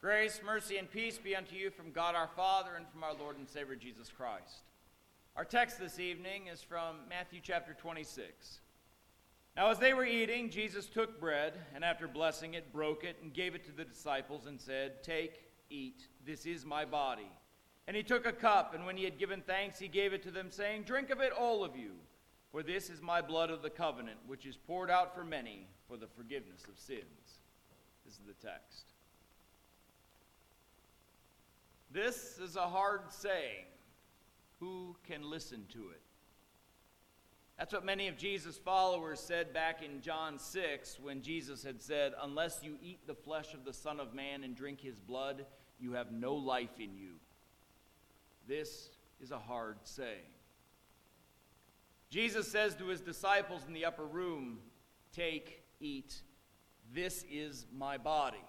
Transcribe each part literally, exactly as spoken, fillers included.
Grace, mercy, and peace be unto you from God our Father and from our Lord and Savior Jesus Christ. Our text this evening is from Matthew chapter twenty-six. Now as they were eating, Jesus took bread, and after blessing it, broke it, and gave it to the disciples, and said, "Take, eat, this is my body." And he took a cup, and when he had given thanks, he gave it to them, saying, "Drink of it, all of you, for this is my blood of the covenant, which is poured out for many for the forgiveness of sins." This is the text. This is a hard saying. Who can listen to it? That's what many of Jesus' followers said back in John six when Jesus had said, "Unless you eat the flesh of the Son of Man and drink his blood, you have no life in you." This is a hard saying. Jesus says to his disciples in the upper room, "Take, eat, this is my body."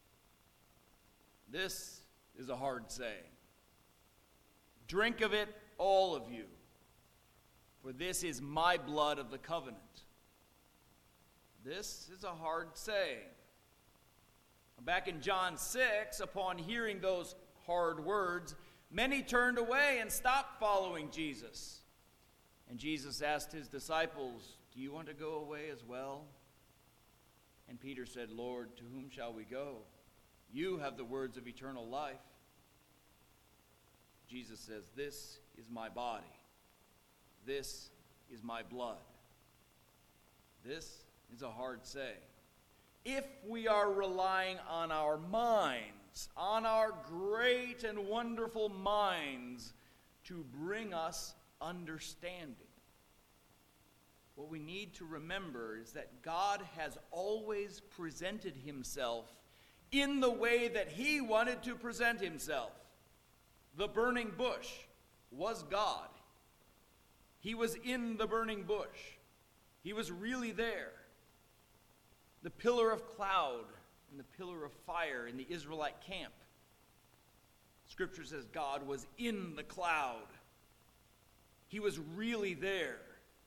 This is a hard saying. "Drink of it, all of you, for this is my blood of the covenant." This is a hard saying. Back in John six, upon hearing those hard words, many turned away and stopped following Jesus. And Jesus asked his disciples, "Do you want to go away as well?" And Peter said, "Lord, to whom shall we go? You have the words of eternal life." Jesus says, "This is my body. This is my blood." This is a hard saying. If we are relying on our minds, on our great and wonderful minds, to bring us understanding, what we need to remember is that God has always presented himself in the way that he wanted to present himself. The burning bush was God. He was in the burning bush. He was really there. The pillar of cloud and the pillar of fire in the Israelite camp. Scripture says God was in the cloud. He was really there.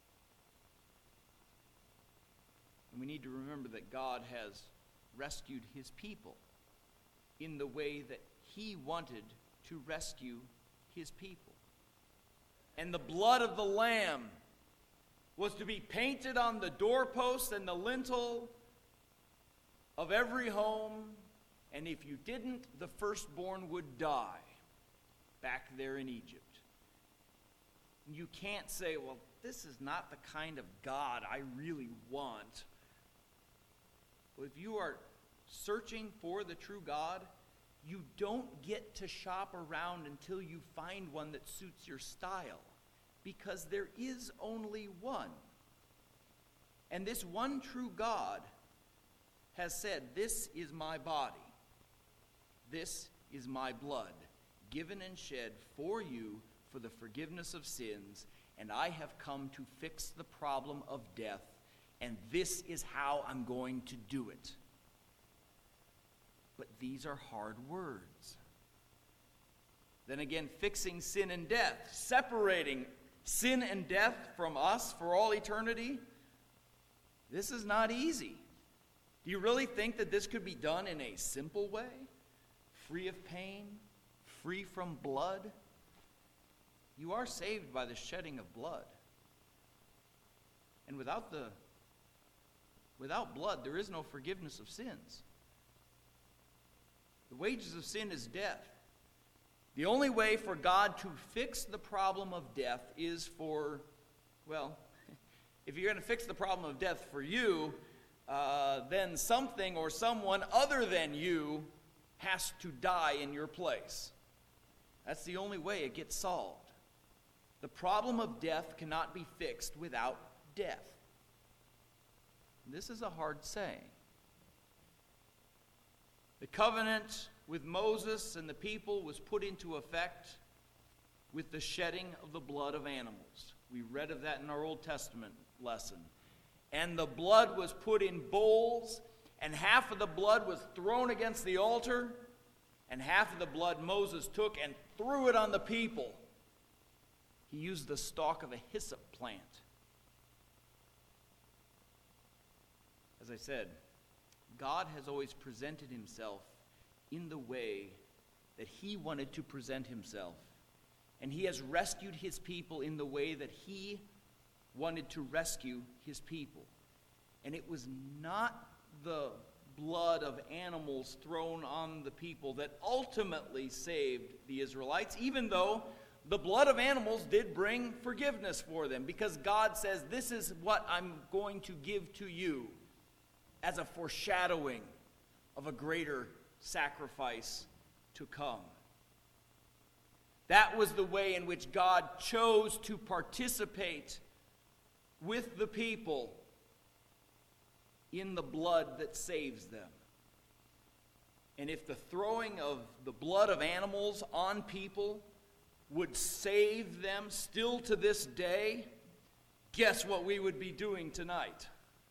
And we need to remember that God has rescued his people in the way that he wanted to rescue his people. And the blood of the Lamb was to be painted on the doorpost and the lintel of every home, and if you didn't, the firstborn would die back there in Egypt. You can't say, "Well, this is not the kind of God I really want." Well, if you are searching for the true God, you don't get to shop around until you find one that suits your style, because there is only one. And this one true God has said, "This is my body. This is my blood, given and shed for you for the forgiveness of sins, and I have come to fix the problem of death, and this is how I'm going to do it." But these are hard words. Then again, fixing sin and death, separating sin and death from us for all eternity, this is not easy. Do you really think that this could be done in a simple way? Free of pain, free from blood? You are saved by the shedding of blood. And without the without blood, there is no forgiveness of sins. The wages of sin is death. The only way for God to fix the problem of death is for, well, if you're going to fix the problem of death for you, uh, then something or someone other than you has to die in your place. That's the only way it gets solved. The problem of death cannot be fixed without death. This is a hard saying. The covenant with Moses and the people was put into effect with the shedding of the blood of animals. We read of that in our Old Testament lesson. And the blood was put in bowls, and half of the blood was thrown against the altar, and half of the blood Moses took and threw it on the people. He used the stalk of a hyssop plant. As I said, God has always presented himself in the way that he wanted to present himself. And he has rescued his people in the way that he wanted to rescue his people. And it was not the blood of animals thrown on the people that ultimately saved the Israelites, even though the blood of animals did bring forgiveness for them, because God says, this is what I'm going to give to you as a foreshadowing of a greater sacrifice to come. That was the way in which God chose to participate with the people in the blood that saves them. And if the throwing of the blood of animals on people would save them still to this day, guess what we would be doing tonight?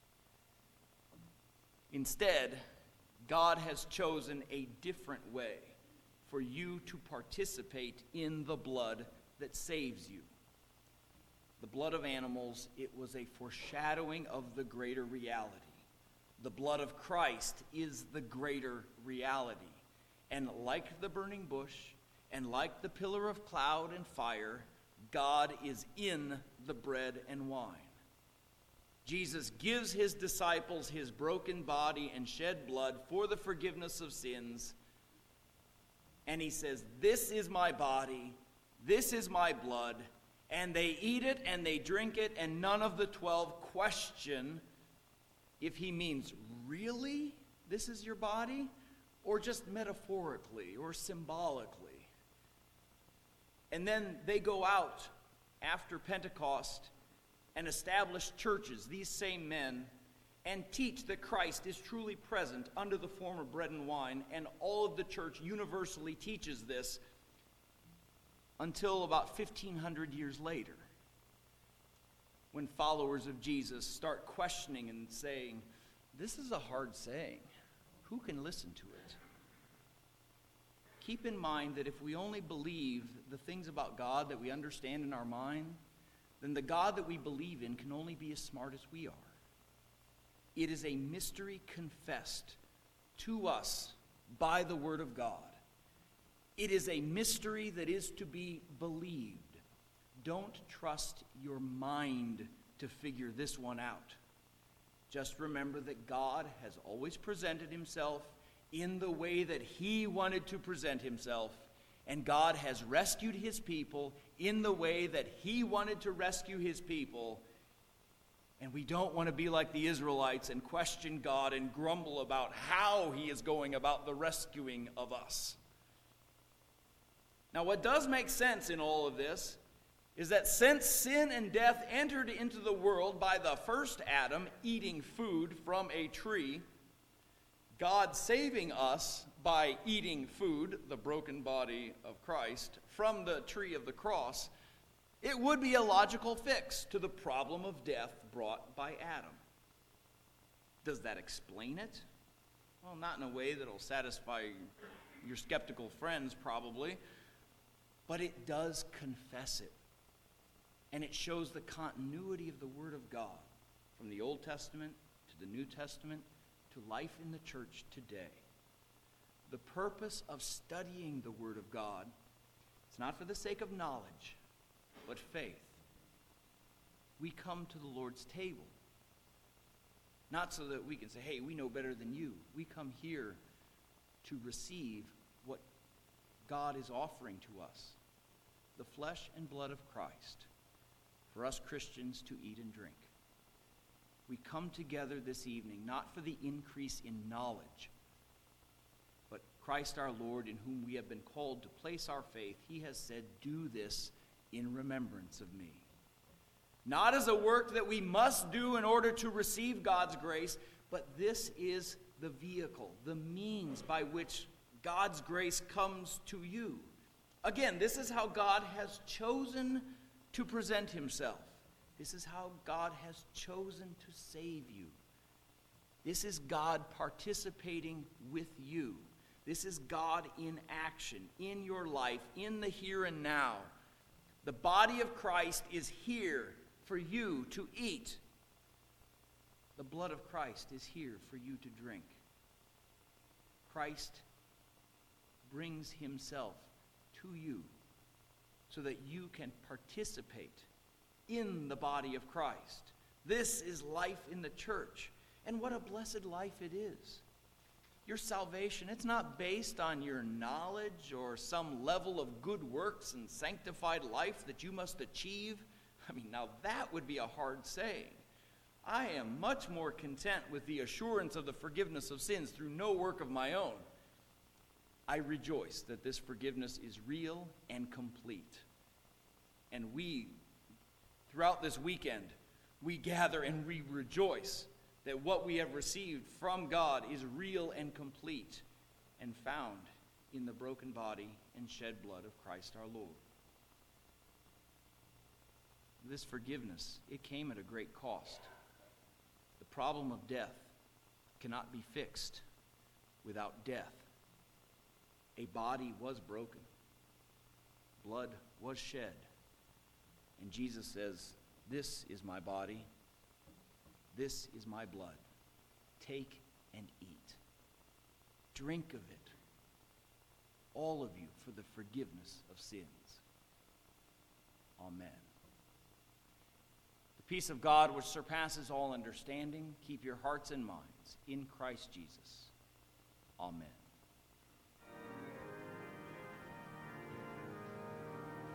Instead, God has chosen a different way for you to participate in the blood that saves you. The blood of animals, it was a foreshadowing of the greater reality. The blood of Christ is the greater reality. And like the burning bush, and like the pillar of cloud and fire, God is in the bread and wine. Jesus gives his disciples his broken body and shed blood for the forgiveness of sins. And he says, this is my body, this is my blood. And they eat it and they drink it, and none of the twelve question if he means, really, this is your body? Or just metaphorically or symbolically? And then they go out after Pentecost and establish churches, these same men, and teach that Christ is truly present under the form of bread and wine, and all of the church universally teaches this until about fifteen hundred years later, when followers of Jesus start questioning and saying, this is a hard saying. Who can listen to it? Keep in mind that if we only believe the things about God that we understand in our mind, then the God that we believe in can only be as smart as we are. It is a mystery confessed to us by the Word of God. It is a mystery that is to be believed. Don't trust your mind to figure this one out. Just remember that God has always presented himself in the way that he wanted to present himself, and God has rescued his people in the way that he wanted to rescue his people. And we don't want to be like the Israelites and question God and grumble about how he is going about the rescuing of us. Now, what does make sense in all of this is that since sin and death entered into the world by the first Adam eating food from a tree, God saving us by eating food, the broken body of Christ, from the tree of the cross, it would be a logical fix to the problem of death brought by Adam. Does that explain it? Well, not in a way that will satisfy your skeptical friends, probably, but it does confess it. And it shows the continuity of the Word of God from the Old Testament to the New Testament to life in the church today. The purpose of studying the Word of God is not for the sake of knowledge, but faith. We come to the Lord's table, not so that we can say, hey, we know better than you. We come here to receive what God is offering to us, the flesh and blood of Christ, for us Christians to eat and drink. We come together this evening not for the increase in knowledge, but Christ our Lord, in whom we have been called to place our faith. He has said, do this in remembrance of me. Not as a work that we must do in order to receive God's grace, but this is the vehicle, the means by which God's grace comes to you. Again, this is how God has chosen to present himself. This is how God has chosen to save you. This is God participating with you. This is God in action, in your life, in the here and now. The body of Christ is here for you to eat. The blood of Christ is here for you to drink. Christ brings himself to you so that you can participate in the body of Christ. This is life in the church. And what a blessed life it is. Your salvation, it's not based on your knowledge or some level of good works and sanctified life that you must achieve. I mean, now that would be a hard saying. I am much more content with the assurance of the forgiveness of sins through no work of my own. I rejoice that this forgiveness is real and complete. And we, throughout this weekend, we gather and we rejoice that what we have received from God is real and complete and found in the broken body and shed blood of Christ our Lord. This forgiveness, it came at a great cost. The problem of death cannot be fixed without death. A body was broken. Blood was shed. And Jesus says, "This is my body. This is my blood. Take and eat. Drink of it, all of you, for the forgiveness of sins." Amen. The peace of God, which surpasses all understanding, keep your hearts and minds in Christ Jesus. Amen.